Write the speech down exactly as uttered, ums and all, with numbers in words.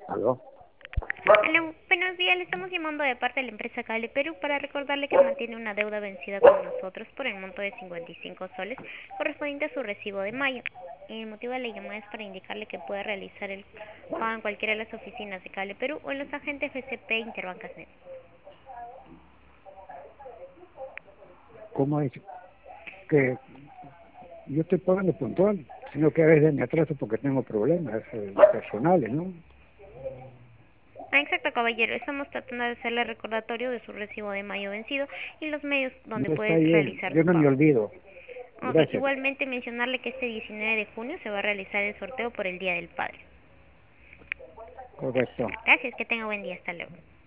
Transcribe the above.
Aló. Aló, buenos días, le estamos llamando de parte de la empresa Cable Perú para recordarle que mantiene una deuda vencida con nosotros por el monto de cincuenta y cinco soles correspondiente a su recibo de mayo. Y el motivo de la llamada es para indicarle que puede realizar el pago en cualquiera de las oficinas de Cable Perú o en los agentes F C P Interbancas Net. ¿Cómo es que yo estoy pagando puntual, sino que a veces me atraso porque tengo problemas eh, personales, ¿no? Ah, exacto, caballero, estamos tratando de hacerle recordatorio de su recibo de mayo vencido y los medios donde No está puede bien, realizar yo su no me pago. olvido. Ok, Gracias. igualmente mencionarle que este diecinueve de junio se va a realizar el sorteo por el Día del Padre. Correcto. Gracias, que tenga buen día, hasta luego.